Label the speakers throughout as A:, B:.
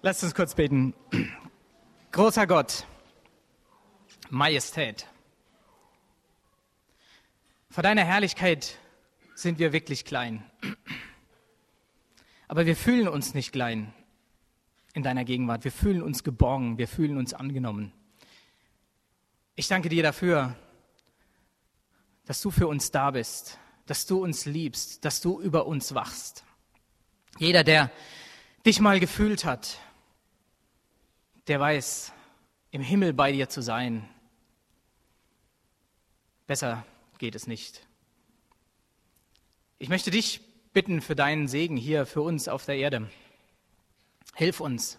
A: Lasst uns kurz beten. Großer Gott, Majestät, vor deiner Herrlichkeit sind wir wirklich klein. Aber wir fühlen uns nicht klein in deiner Gegenwart. Wir fühlen uns geborgen, wir fühlen uns angenommen. Ich danke dir dafür, dass du für uns da bist, dass du uns liebst, dass du über uns wachst. Jeder, der dich mal gefühlt hat, der weiß, im Himmel bei dir zu sein. Besser geht es nicht. Ich möchte dich bitten für deinen Segen hier für uns auf der Erde. Hilf uns,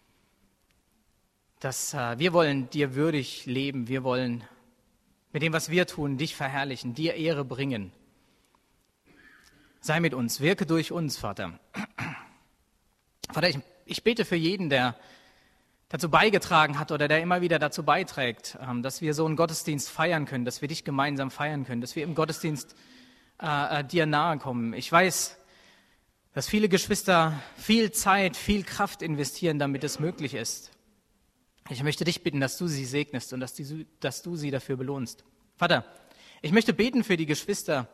A: dass wir wollen dir würdig leben. Wir wollen mit dem, was wir tun, dich verherrlichen, dir Ehre bringen. Sei mit uns, wirke durch uns, Vater. Vater, ich bete für jeden, der dazu beigetragen hat oder der immer wieder dazu beiträgt, dass wir so einen Gottesdienst feiern können, dass wir dich gemeinsam feiern können, dass wir im Gottesdienst dir nahe kommen. Ich weiß, dass viele Geschwister viel Zeit, viel Kraft investieren, damit es möglich ist. Ich möchte dich bitten, dass du sie segnest und dass du sie dafür belohnst. Vater, ich möchte beten für die Geschwister,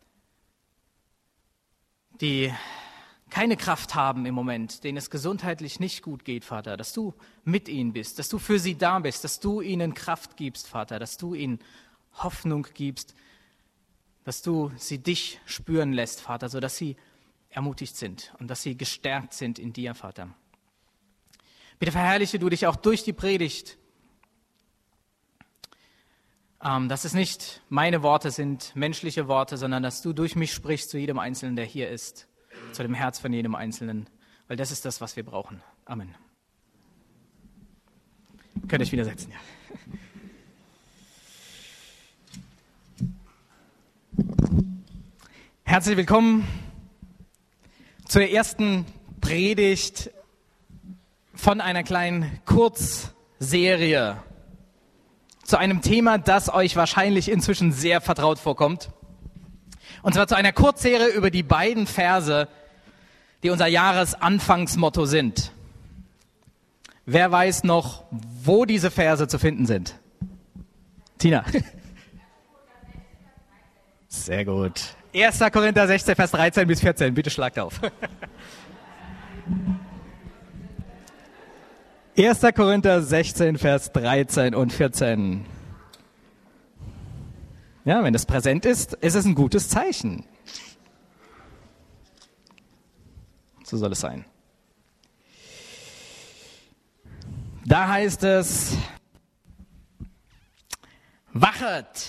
A: die keine Kraft haben im Moment, denen es gesundheitlich nicht gut geht, Vater, dass du mit ihnen bist, dass du für sie da bist, dass du ihnen Kraft gibst, Vater, dass du ihnen Hoffnung gibst, dass du sie dich spüren lässt, Vater, sodass sie ermutigt sind und dass sie gestärkt sind in dir, Vater. Bitte verherrliche du dich auch durch die Predigt, dass es nicht meine Worte sind, menschliche Worte, sondern dass du durch mich sprichst zu jedem Einzelnen, der hier ist, zu dem Herz von jedem Einzelnen, weil das ist das, was wir brauchen. Amen. Könnt ihr euch wieder setzen, ja. Herzlich willkommen zur ersten Predigt von einer kleinen Kurzserie zu einem Thema, das euch wahrscheinlich inzwischen sehr vertraut vorkommt. Und zwar zu einer Kurzserie über die beiden Verse, die unser Jahresanfangsmotto sind. Wer weiß noch, wo diese Verse zu finden sind? Tina. Sehr gut. 1. Korinther 16, Vers 13 bis 14. Bitte schlagt auf. 1. Korinther 16, Vers 13 und 14. Ja, wenn es präsent ist, ist es ein gutes Zeichen. So soll es sein. Da heißt es: Wachet,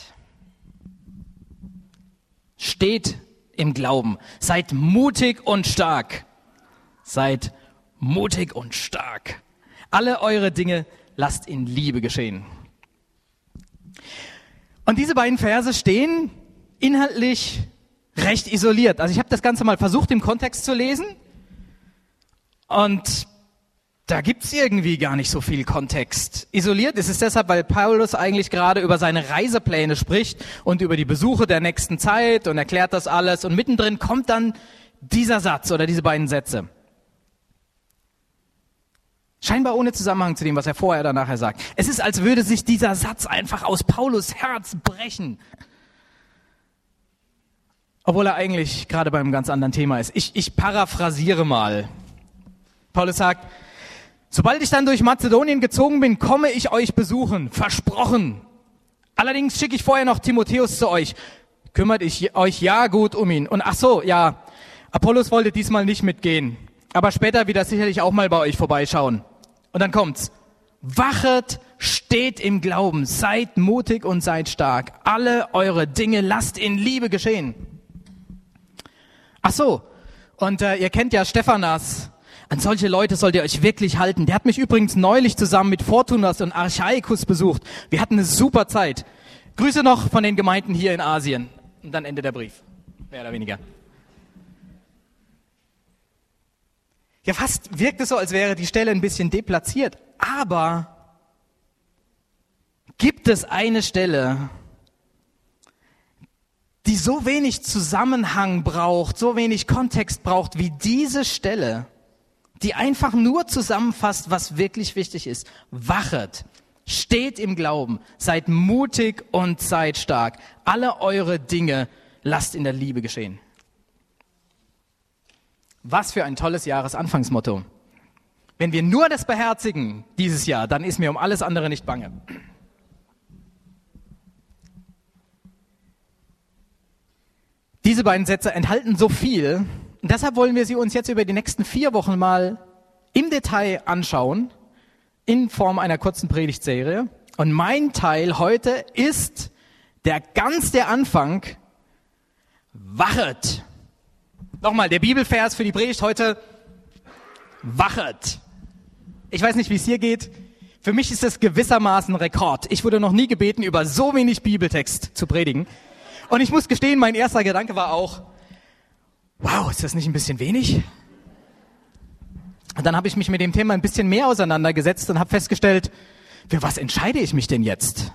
A: steht im Glauben, seid mutig und stark. Seid mutig und stark. Alle eure Dinge lasst in Liebe geschehen. Und diese beiden Verse stehen inhaltlich recht isoliert. Also ich habe das Ganze mal versucht im Kontext zu lesen und da gibt's irgendwie gar nicht so viel Kontext. Isoliert ist es deshalb, weil Paulus eigentlich gerade über seine Reisepläne spricht und über die Besuche der nächsten Zeit und erklärt das alles. Und mittendrin kommt dann dieser Satz oder diese beiden Sätze. Scheinbar ohne Zusammenhang zu dem, was er vorher oder nachher sagt. Es ist, als würde sich dieser Satz einfach aus Paulus Herz brechen. Obwohl er eigentlich gerade beim ganz anderen Thema ist. Ich paraphrasiere mal. Paulus sagt: Sobald ich dann durch Mazedonien gezogen bin, komme ich euch besuchen. Versprochen. Allerdings schicke ich vorher noch Timotheus zu euch. Kümmert euch ja gut um ihn. Und ach so, ja, Apollos wollte diesmal nicht mitgehen. Aber später wird er sicherlich auch mal bei euch vorbeischauen. Und dann kommt's. Wachet, steht im Glauben, seid mutig und seid stark. Alle eure Dinge lasst in Liebe geschehen. Ach so, und ihr kennt ja Stephanas. An solche Leute sollt ihr euch wirklich halten. Der hat mich übrigens neulich zusammen mit Fortunas und Archaikus besucht. Wir hatten eine super Zeit. Grüße noch von den Gemeinden hier in Asien. Und dann endet der Brief. Mehr oder weniger. Ja, fast wirkt es so, als wäre die Stelle ein bisschen deplatziert. Aber gibt es eine Stelle, die so wenig Zusammenhang braucht, so wenig Kontext braucht wie diese Stelle, die einfach nur zusammenfasst, was wirklich wichtig ist. Wachet, steht im Glauben, seid mutig und seid stark. Alle eure Dinge lasst in der Liebe geschehen. Was für ein tolles Jahresanfangsmotto. Wenn wir nur das beherzigen dieses Jahr, dann ist mir um alles andere nicht bange. Diese beiden Sätze enthalten so viel, und deshalb wollen wir sie uns jetzt über die nächsten 4 Wochen mal im Detail anschauen, in Form einer kurzen Predigtserie. Und mein Teil heute ist der Anfang. Wachet. Nochmal, der Bibelvers für die Predigt heute. Wachet. Ich weiß nicht, wie es hier geht. Für mich ist das gewissermaßen Rekord. Ich wurde noch nie gebeten, über so wenig Bibeltext zu predigen. Und ich muss gestehen, mein erster Gedanke war auch, wow, ist das nicht ein bisschen wenig? Und dann habe ich mich mit dem Thema ein bisschen mehr auseinandergesetzt und habe festgestellt, für was entscheide ich mich denn jetzt?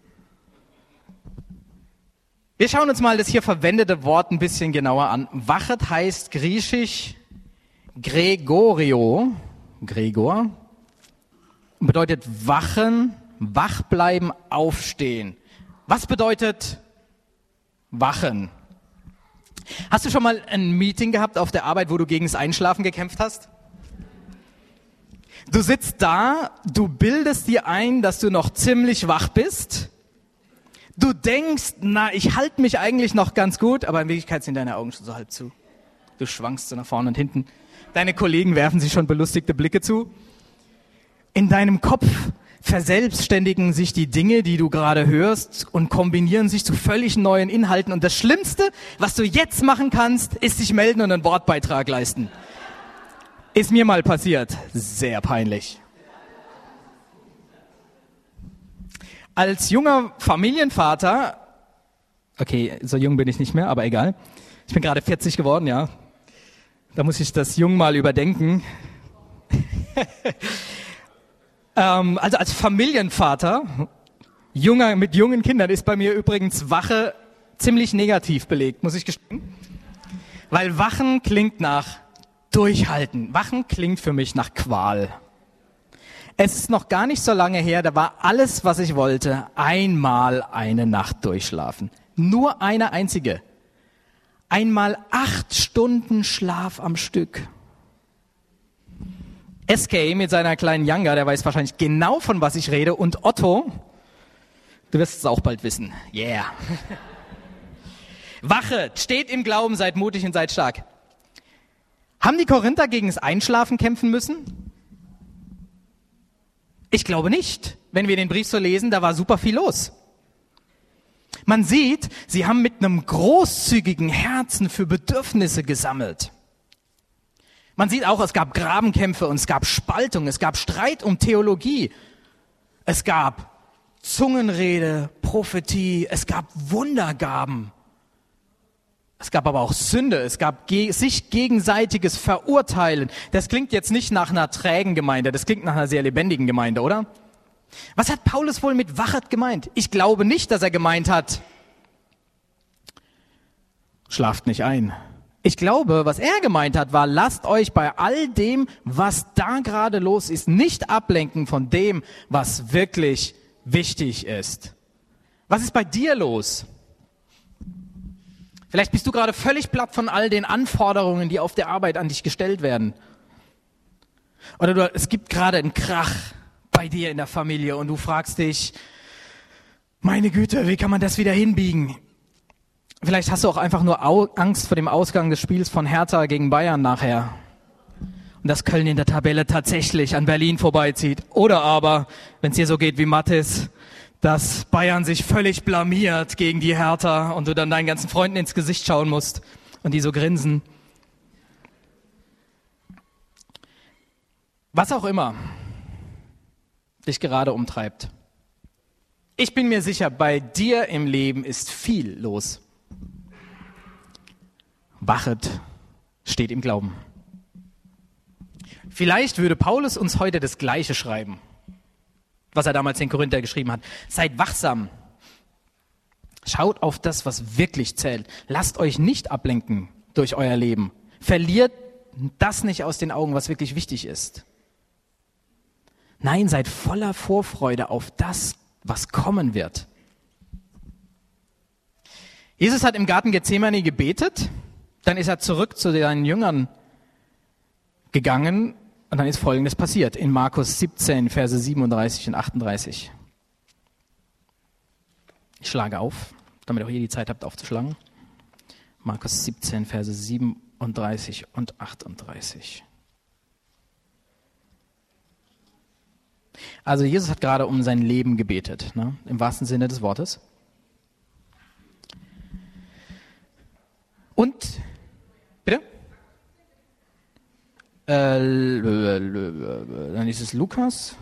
A: Wir schauen uns mal das hier verwendete Wort ein bisschen genauer an. Wachet heißt griechisch Gregor, bedeutet wachen, wach bleiben, aufstehen. Was bedeutet wachen? Hast du schon mal ein Meeting gehabt auf der Arbeit, wo du gegen das Einschlafen gekämpft hast? Du sitzt da, du bildest dir ein, dass du noch ziemlich wach bist. Du denkst, ich halte mich eigentlich noch ganz gut, aber in Wirklichkeit sind deine Augen schon so halb zu. Du schwankst so nach vorne und hinten. Deine Kollegen werfen sich schon belustigte Blicke zu. In deinem Kopf verselbstständigen sich die Dinge, die du gerade hörst, und kombinieren sich zu völlig neuen Inhalten. Und das Schlimmste, was du jetzt machen kannst, ist dich melden und einen Wortbeitrag leisten. Ist mir mal passiert. Sehr peinlich. Als junger Familienvater, okay, so jung bin ich nicht mehr, aber egal. Ich bin gerade 40 geworden, ja. Da muss ich das Jung mal überdenken. Also als Familienvater, mit jungen Kindern, ist bei mir übrigens Wache ziemlich negativ belegt, muss ich gestehen. Weil Wachen klingt nach Durchhalten. Wachen klingt für mich nach Qual. Es ist noch gar nicht so lange her, da war alles, was ich wollte, einmal eine Nacht durchschlafen. Nur eine einzige. Einmal 8 Stunden Schlaf am Stück. SK mit seiner kleinen Younger, der weiß wahrscheinlich genau, von was ich rede. Und Otto, du wirst es auch bald wissen. Yeah. Wachet, steht im Glauben, seid mutig und seid stark. Haben die Korinther gegen das Einschlafen kämpfen müssen? Ich glaube nicht. Wenn wir den Brief so lesen, da war super viel los. Man sieht, sie haben mit einem großzügigen Herzen für Bedürfnisse gesammelt. Man sieht auch, es gab Grabenkämpfe und es gab Spaltung, es gab Streit um Theologie. Es gab Zungenrede, Prophetie, es gab Wundergaben. Es gab aber auch Sünde, es gab sich gegenseitiges Verurteilen. Das klingt jetzt nicht nach einer trägen Gemeinde, das klingt nach einer sehr lebendigen Gemeinde, oder? Was hat Paulus wohl mit Wachet gemeint? Ich glaube nicht, dass er gemeint hat, schlaft nicht ein. Ich glaube, was er gemeint hat, war, lasst euch bei all dem, was da gerade los ist, nicht ablenken von dem, was wirklich wichtig ist. Was ist bei dir los? Vielleicht bist du gerade völlig platt von all den Anforderungen, die auf der Arbeit an dich gestellt werden. Oder es gibt gerade einen Krach bei dir in der Familie und du fragst dich, meine Güte, wie kann man das wieder hinbiegen? Vielleicht hast du auch einfach nur Angst vor dem Ausgang des Spiels von Hertha gegen Bayern nachher. Und dass Köln in der Tabelle tatsächlich an Berlin vorbeizieht. Oder aber, wenn es dir so geht wie Mathis, dass Bayern sich völlig blamiert gegen die Hertha und du dann deinen ganzen Freunden ins Gesicht schauen musst und die so grinsen. Was auch immer dich gerade umtreibt. Ich bin mir sicher, bei dir im Leben ist viel los. Wachet, steht im Glauben. Vielleicht würde Paulus uns heute das Gleiche schreiben, was er damals den Korinther geschrieben hat. Seid wachsam. Schaut auf das, was wirklich zählt. Lasst euch nicht ablenken durch euer Leben. Verliert das nicht aus den Augen, was wirklich wichtig ist. Nein, seid voller Vorfreude auf das, was kommen wird. Jesus hat im Garten Gethsemane gebetet, dann ist er zurück zu seinen Jüngern gegangen und dann ist Folgendes passiert in Markus 17, Verse 37 und 38. Ich schlage auf, damit auch ihr die Zeit habt aufzuschlagen. Markus 17, Verse 37 und 38. Also Jesus hat gerade um sein Leben gebetet, ne? Im wahrsten Sinne des Wortes. Und, bitte? Dann ist es Lukas.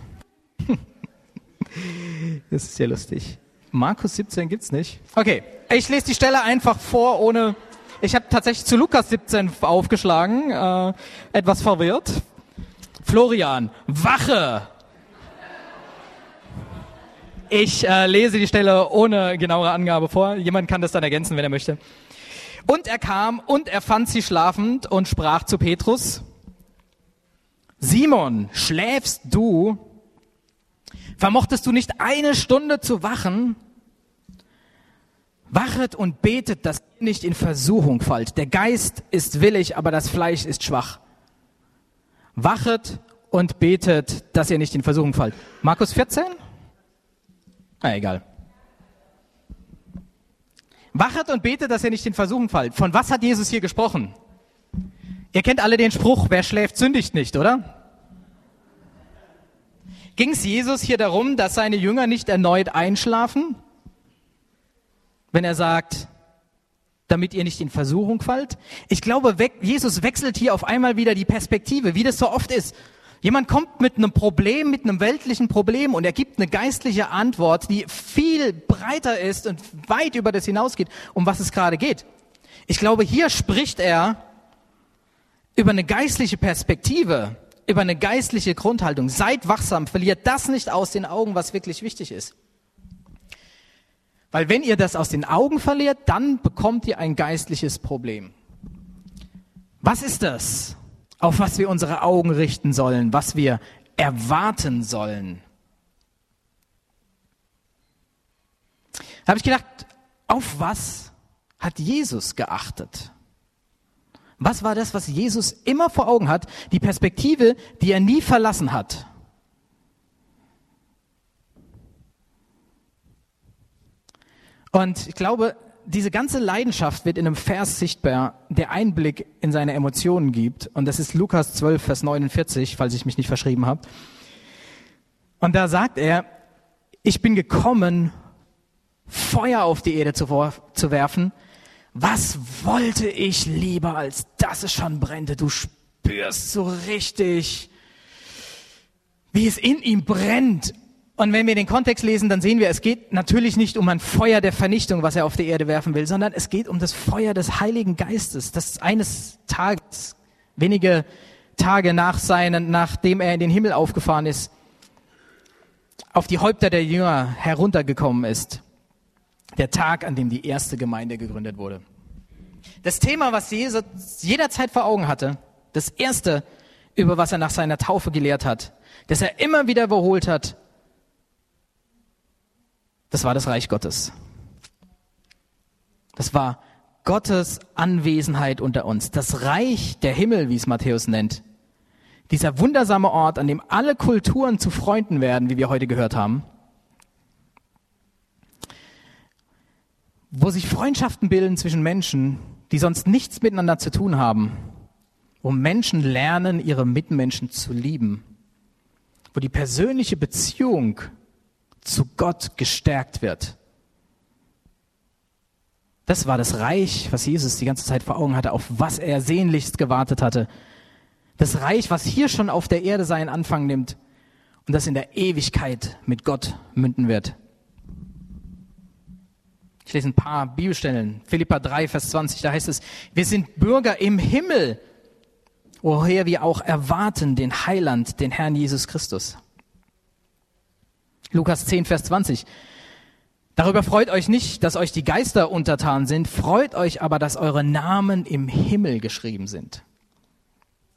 A: Das ist ja lustig. Markus 17 gibt's nicht. Okay, ich lese die Stelle einfach vor, ohne... Ich habe tatsächlich zu Lukas 17 aufgeschlagen, etwas verwirrt. Florian, Wache! Ich lese die Stelle ohne genauere Angabe vor. Jemand kann das dann ergänzen, wenn er möchte. Und er kam und er fand sie schlafend und sprach zu Petrus: Simon, schläfst du? Vermochtest du nicht 1 Stunde zu wachen? Wachet und betet, dass ihr nicht in Versuchung fallt. Der Geist ist willig, aber das Fleisch ist schwach. Wachet und betet, dass ihr nicht in Versuchung fallt. Markus 14? Egal. Wachet und betet, dass ihr nicht in Versuchung fallt. Von was hat Jesus hier gesprochen? Ihr kennt alle den Spruch, wer schläft, sündigt nicht, oder? Ging es Jesus hier darum, dass seine Jünger nicht erneut einschlafen? Wenn er sagt, damit ihr nicht in Versuchung fallt? Ich glaube, Jesus wechselt hier auf einmal wieder die Perspektive, wie das so oft ist. Jemand kommt mit einem Problem, mit einem weltlichen Problem und er gibt eine geistliche Antwort, die viel breiter ist und weit über das hinausgeht, um was es gerade geht. Ich glaube, hier spricht er über eine geistliche Perspektive, über eine geistliche Grundhaltung. Seid wachsam, verliert das nicht aus den Augen, was wirklich wichtig ist. Weil wenn ihr das aus den Augen verliert, dann bekommt ihr ein geistliches Problem. Was ist das, auf was wir unsere Augen richten sollen, was wir erwarten sollen? Da habe ich gedacht, auf was hat Jesus geachtet? Was war das, was Jesus immer vor Augen hat? Die Perspektive, die er nie verlassen hat. Und ich glaube, diese ganze Leidenschaft wird in einem Vers sichtbar, der Einblick in seine Emotionen gibt. Und das ist Lukas 12, Vers 49, falls ich mich nicht verschrieben habe. Und da sagt er, ich bin gekommen, Feuer auf die Erde zu werfen. Was wollte ich lieber, als dass es schon brennte? Du spürst so richtig, wie es in ihm brennt. Und wenn wir den Kontext lesen, dann sehen wir, es geht natürlich nicht um ein Feuer der Vernichtung, was er auf die Erde werfen will, sondern es geht um das Feuer des Heiligen Geistes, das eines Tages, wenige Tage nachdem er in den Himmel aufgefahren ist, auf die Häupter der Jünger heruntergekommen ist. Der Tag, an dem die erste Gemeinde gegründet wurde. Das Thema, was Jesus jederzeit vor Augen hatte, das erste, über was er nach seiner Taufe gelehrt hat, das er immer wieder überholt hat, das war das Reich Gottes. Das war Gottes Anwesenheit unter uns. Das Reich der Himmel, wie es Matthäus nennt. Dieser wundersame Ort, an dem alle Kulturen zu Freunden werden, wie wir heute gehört haben. Wo sich Freundschaften bilden zwischen Menschen, die sonst nichts miteinander zu tun haben. Wo Menschen lernen, ihre Mitmenschen zu lieben. Wo die persönliche Beziehung zu Gott gestärkt wird. Das war das Reich, was Jesus die ganze Zeit vor Augen hatte, auf was er sehnlichst gewartet hatte. Das Reich, was hier schon auf der Erde seinen Anfang nimmt und das in der Ewigkeit mit Gott münden wird. Ich lese ein paar Bibelstellen. Philipper 3, Vers 20, da heißt es, wir sind Bürger im Himmel, woher wir auch erwarten den Heiland, den Herrn Jesus Christus. Lukas 10, Vers 20. Darüber freut euch nicht, dass euch die Geister untertan sind, freut euch aber, dass eure Namen im Himmel geschrieben sind.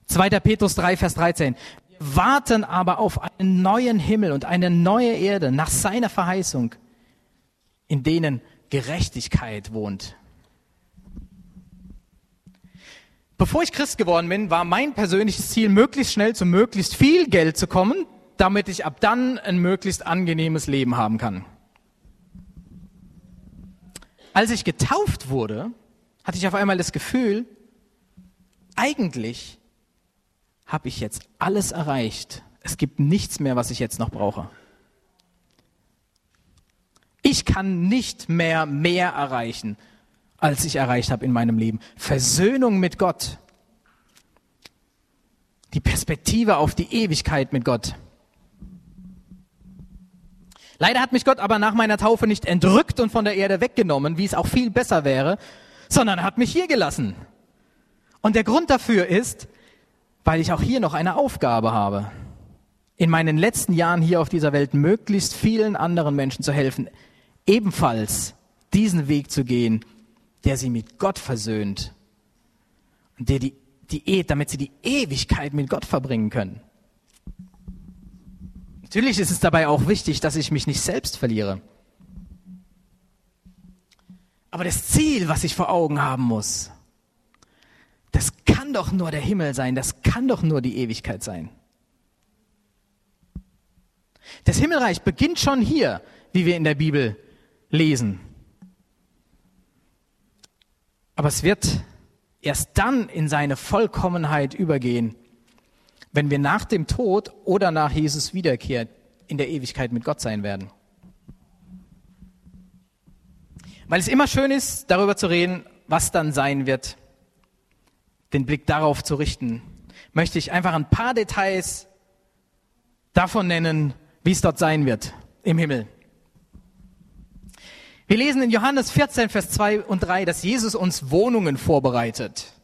A: 2. Petrus 3, Vers 13. Wir warten aber auf einen neuen Himmel und eine neue Erde nach seiner Verheißung, in denen Gerechtigkeit wohnt. Bevor ich Christ geworden bin, war mein persönliches Ziel, möglichst schnell zu möglichst viel Geld zu kommen, damit ich ab dann ein möglichst angenehmes Leben haben kann. Als ich getauft wurde, hatte ich auf einmal das Gefühl, eigentlich habe ich jetzt alles erreicht. Es gibt nichts mehr, was ich jetzt noch brauche. Ich kann nicht mehr erreichen, als ich erreicht habe in meinem Leben. Versöhnung mit Gott. Die Perspektive auf die Ewigkeit mit Gott. Leider hat mich Gott aber nach meiner Taufe nicht entrückt und von der Erde weggenommen, wie es auch viel besser wäre, sondern hat mich hier gelassen. Und der Grund dafür ist, weil ich auch hier noch eine Aufgabe habe. In meinen letzten Jahren hier auf dieser Welt möglichst vielen anderen Menschen zu helfen, ebenfalls diesen Weg zu gehen, der sie mit Gott versöhnt und der damit sie die Ewigkeit mit Gott verbringen können. Natürlich ist es dabei auch wichtig, dass ich mich nicht selbst verliere. Aber das Ziel, was ich vor Augen haben muss, das kann doch nur der Himmel sein, das kann doch nur die Ewigkeit sein. Das Himmelreich beginnt schon hier, wie wir in der Bibel lesen. Aber es wird erst dann in seine Vollkommenheit übergehen, wenn wir nach dem Tod oder nach Jesus Wiederkehr in der Ewigkeit mit Gott sein werden. Weil es immer schön ist, darüber zu reden, was dann sein wird, den Blick darauf zu richten, möchte ich einfach ein paar Details davon nennen, wie es dort sein wird im Himmel. Wir lesen in Johannes 14, Vers 2 und 3, dass Jesus uns Wohnungen vorbereitet.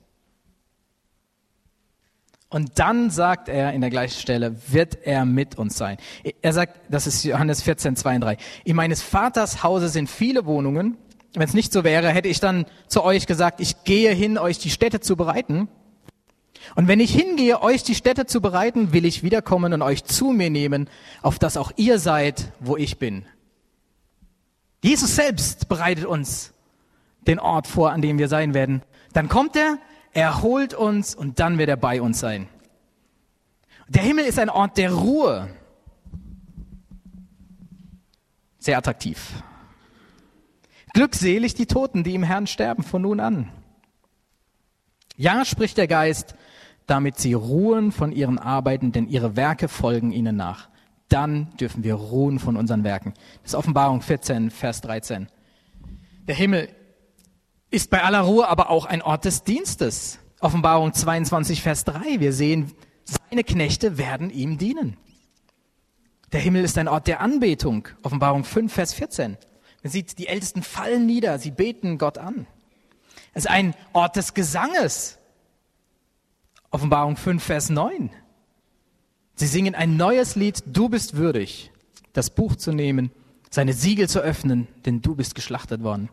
A: Und dann sagt er in der gleichen Stelle, wird er mit uns sein. Er sagt, das ist Johannes 14, 2 und 3. In meines Vaters Hause sind viele Wohnungen. Wenn es nicht so wäre, hätte ich dann zu euch gesagt, ich gehe hin, euch die Städte zu bereiten. Und wenn ich hingehe, euch die Städte zu bereiten, will ich wiederkommen und euch zu mir nehmen, auf dass auch ihr seid, wo ich bin. Jesus selbst bereitet uns den Ort vor, an dem wir sein werden. Dann kommt er holt uns und dann wird er bei uns sein. Der Himmel ist ein Ort der Ruhe. Sehr attraktiv. Glückselig die Toten, die im Herrn sterben von nun an. Ja, spricht der Geist, damit sie ruhen von ihren Arbeiten, denn ihre Werke folgen ihnen nach. Dann dürfen wir ruhen von unseren Werken. Das ist Offenbarung 14, Vers 13. Der Himmel ist bei aller Ruhe aber auch ein Ort des Dienstes. Offenbarung 22, Vers 3. Wir sehen, seine Knechte werden ihm dienen. Der Himmel ist ein Ort der Anbetung. Offenbarung 5, Vers 14. Man sieht, die Ältesten fallen nieder, sie beten Gott an. Es ist ein Ort des Gesanges. Offenbarung 5, Vers 9. Sie singen ein neues Lied, du bist würdig, das Buch zu nehmen, seine Siegel zu öffnen, denn du bist geschlachtet worden.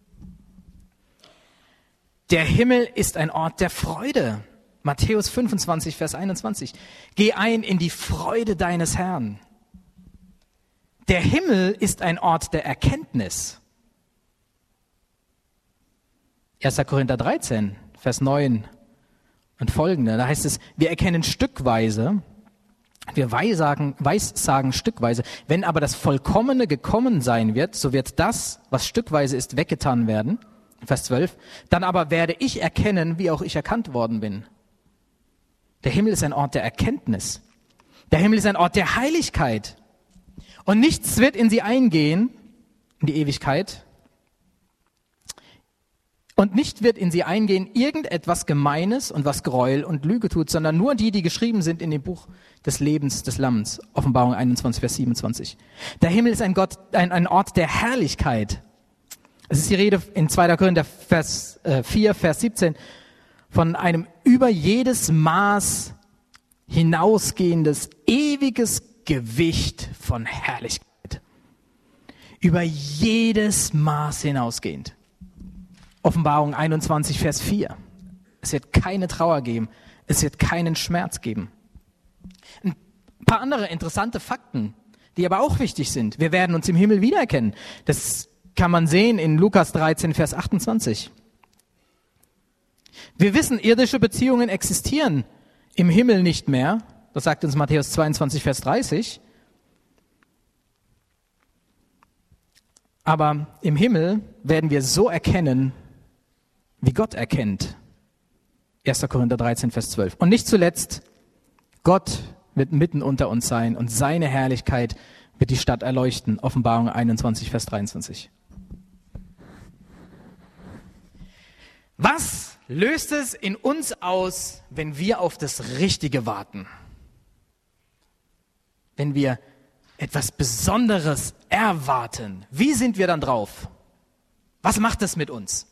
A: Der Himmel ist ein Ort der Freude. Matthäus 25, Vers 21. Geh ein in die Freude deines Herrn. Der Himmel ist ein Ort der Erkenntnis. 1. Korinther 13, Vers 9 und folgende. Da heißt es, wir erkennen stückweise, wir weissagen stückweise. Wenn aber das Vollkommene gekommen sein wird, so wird das, was stückweise ist, weggetan werden. Vers 12. Dann aber werde ich erkennen, wie auch ich erkannt worden bin. Der Himmel ist ein Ort der Erkenntnis. Der Himmel ist ein Ort der Heiligkeit. Und nichts wird in sie eingehen, in die Ewigkeit. Und nicht wird in sie eingehen irgendetwas Gemeines und was Gräuel und Lüge tut, sondern nur die geschrieben sind in dem Buch des Lebens des Lammes. Offenbarung 21, Vers 27. Der Himmel ist ein Ort der Herrlichkeit. Es ist die Rede in 2. Korinther 4, Vers 17 von einem über jedes Maß hinausgehendes, ewiges Gewicht von Herrlichkeit. Über jedes Maß hinausgehend. Offenbarung 21, Vers 4. Es wird keine Trauer geben. Es wird keinen Schmerz geben. Ein paar andere interessante Fakten, die aber auch wichtig sind. Wir werden uns im Himmel wiedererkennen. Das kann man sehen in Lukas 13, Vers 28. Wir wissen, irdische Beziehungen existieren im Himmel nicht mehr. Das sagt uns Matthäus 22, Vers 30. Aber im Himmel werden wir so erkennen, wie Gott erkennt. 1. Korinther 13, Vers 12. Und nicht zuletzt, Gott wird mitten unter uns sein und seine Herrlichkeit wird die Stadt erleuchten. Offenbarung 21, Vers 23. Was löst es in uns aus, wenn wir auf das Richtige warten? Wenn wir etwas Besonderes erwarten, wie sind wir dann drauf? Was macht das mit uns?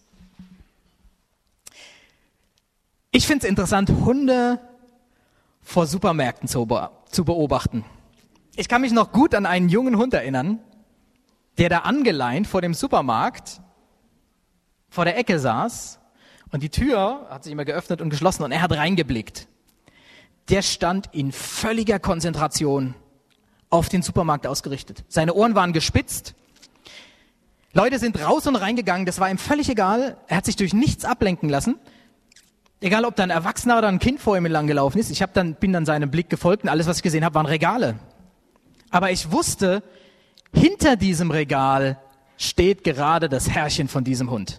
A: Ich finde es interessant, Hunde vor Supermärkten zu beobachten. Ich kann mich noch gut an einen jungen Hund erinnern, der da angeleint vor dem Supermarkt vor der Ecke saß und die Tür hat sich immer geöffnet und geschlossen und er hat reingeblickt. Der stand in völliger Konzentration auf den Supermarkt ausgerichtet. Seine Ohren waren gespitzt. Leute sind raus und reingegangen, das war ihm völlig egal. Er hat sich durch nichts ablenken lassen. Egal, ob da ein Erwachsener oder ein Kind vor ihm entlang gelaufen ist. Ich bin dann seinem Blick gefolgt und alles, was ich gesehen habe, waren Regale. Aber ich wusste, hinter diesem Regal steht gerade das Herrchen von diesem Hund.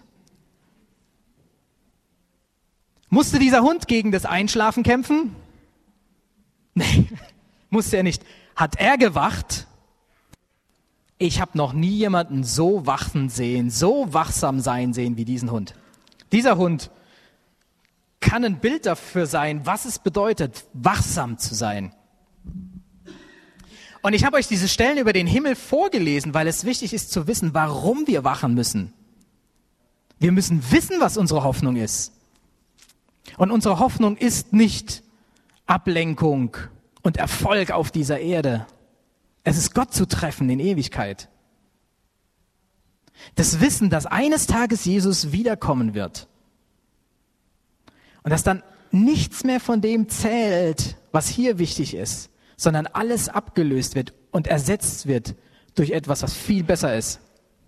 A: Musste dieser Hund gegen das Einschlafen kämpfen? Nee, musste er nicht. Hat er gewacht? Ich habe noch nie jemanden so wachen sehen, so wachsam sein sehen wie diesen Hund. Dieser Hund kann ein Bild dafür sein, was es bedeutet, wachsam zu sein. Und ich habe euch diese Stellen über den Himmel vorgelesen, weil es wichtig ist zu wissen, warum wir wachen müssen. Wir müssen wissen, was unsere Hoffnung ist. Und unsere Hoffnung ist nicht Ablenkung und Erfolg auf dieser Erde. Es ist Gott zu treffen in Ewigkeit. Das Wissen, dass eines Tages Jesus wiederkommen wird. Und dass dann nichts mehr von dem zählt, was hier wichtig ist, sondern alles abgelöst wird und ersetzt wird durch etwas, was viel besser ist.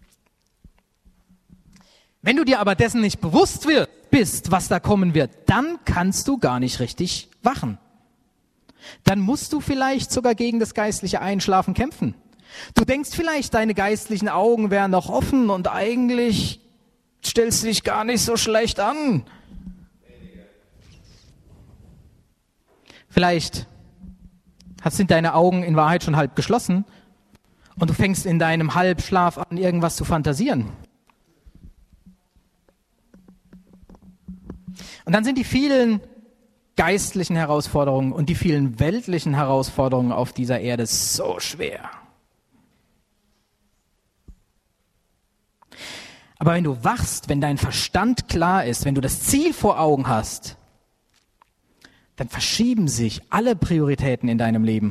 A: Wenn du dir aber dessen nicht bewusst bist, was da kommen wird, dann kannst du gar nicht richtig wachen. Dann musst du vielleicht sogar gegen das geistliche Einschlafen kämpfen. Du denkst vielleicht, deine geistlichen Augen wären noch offen und eigentlich stellst du dich gar nicht so schlecht an. Vielleicht sind deine Augen in Wahrheit schon halb geschlossen und du fängst in deinem Halbschlaf an, irgendwas zu fantasieren. Und dann sind die vielen geistlichen Herausforderungen und die vielen weltlichen Herausforderungen auf dieser Erde so schwer. Aber wenn du wachst, wenn dein Verstand klar ist, wenn du das Ziel vor Augen hast, dann verschieben sich alle Prioritäten in deinem Leben.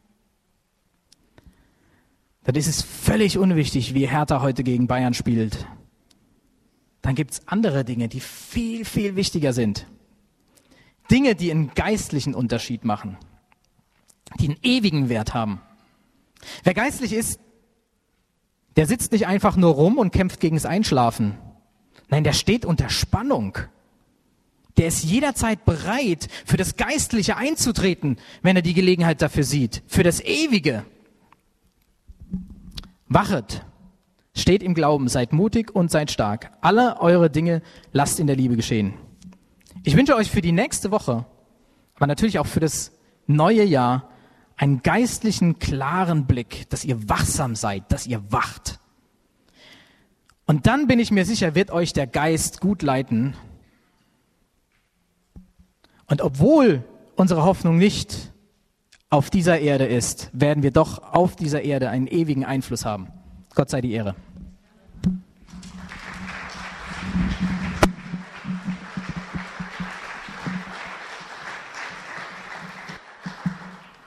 A: Dann ist es völlig unwichtig, wie Hertha heute gegen Bayern spielt. Dann gibt es andere Dinge, die viel, viel wichtiger sind. Dinge, die einen geistlichen Unterschied machen, die einen ewigen Wert haben. Wer geistlich ist, der sitzt nicht einfach nur rum und kämpft gegen das Einschlafen. Nein, der steht unter Spannung. Der ist jederzeit bereit, für das Geistliche einzutreten, wenn er die Gelegenheit dafür sieht, für das Ewige. Wachet, steht im Glauben, seid mutig und seid stark. Alle eure Dinge lasst in der Liebe geschehen. Ich wünsche euch für die nächste Woche, aber natürlich auch für das neue Jahr, einen geistlichen, klaren Blick, dass ihr wachsam seid, dass ihr wacht. Und dann bin ich mir sicher, wird euch der Geist gut leiten. Und obwohl unsere Hoffnung nicht auf dieser Erde ist, werden wir doch auf dieser Erde einen ewigen Einfluss haben. Gott sei die Ehre.